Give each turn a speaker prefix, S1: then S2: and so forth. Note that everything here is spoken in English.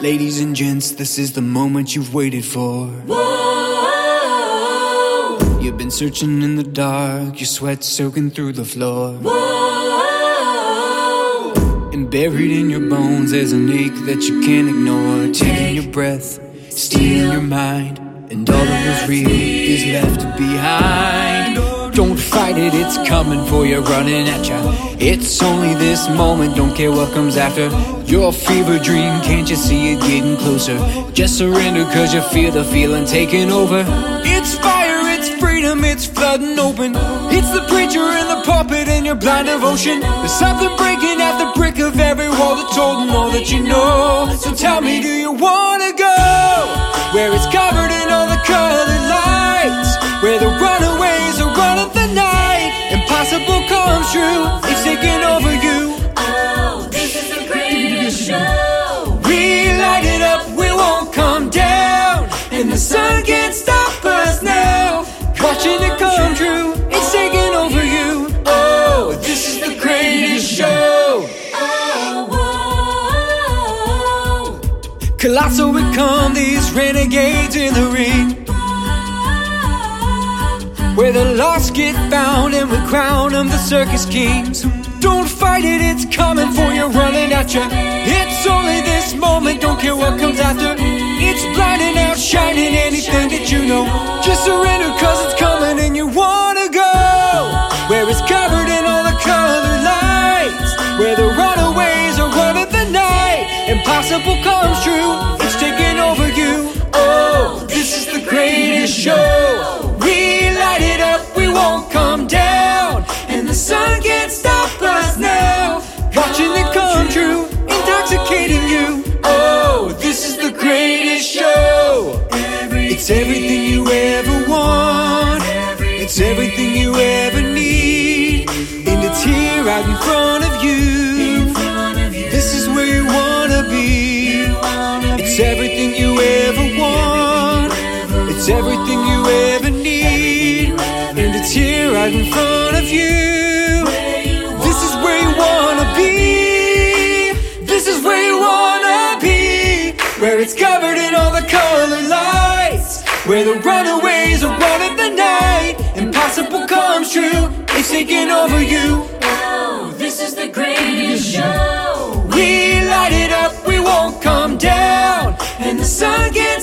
S1: Ladies and gents, this is the moment you've waited for.
S2: Whoa.
S1: You've been searching in the dark, your sweat soaking through the floor.
S2: Whoa.
S1: And buried in your bones there's an ache that you can't ignore. Taking your breath, stealing your mind, and all that was real is left behind. Don't fight it, it's coming for you, running at ya. It's only this moment, don't care what comes after. Your fever dream, can't you see it getting closer? Just surrender cause you feel the feeling taking over. It's fire, it's freedom, it's flooding open. It's the preacher and the puppet and your blind devotion. There's something breaking at the brick of every wall that told them all that you know. So tell me, do you wanna go where it's covered in all the colored lights, where the runaways are running the night? Impossible comes true, it's taking over you.
S2: Oh, this is the greatest show.
S1: We light it up, we won't come down, and the sun can't stop us now. Watching it come true, it's taking over you. Oh, this is the greatest show.
S2: Oh, whoa.
S1: Colossal we come, these renegades in the ring, where the lost get found and we crown them the circus kings. Don't fight it, it's coming for you, running at ya. It's only this moment, don't care what comes after. It's blinding, outshining anything that you know. Just surrender cause it's coming and you wanna go where it's covered in all the colored lights, where the runaways are running the night. Impossible comes true, it's taking over you. Oh, this is the greatest show. We light it up, we won't come down, and the sun can't stop us now. Watching it come true, intoxicating you. Oh, this is the greatest show. It's everything you ever want, it's everything you ever need, and it's here right in front of you. This is where you wanna be. It's everything you ever want, it's everything you ever need, and it's here right in front of you. This is where you wanna be. This is where you wanna be, where it's covered in all the colored lights, where the runaways are running the night. Impossible comes true, it's taking over you.
S2: Oh, this is the greatest show.
S1: We light it up, we won't come down, and the sun gets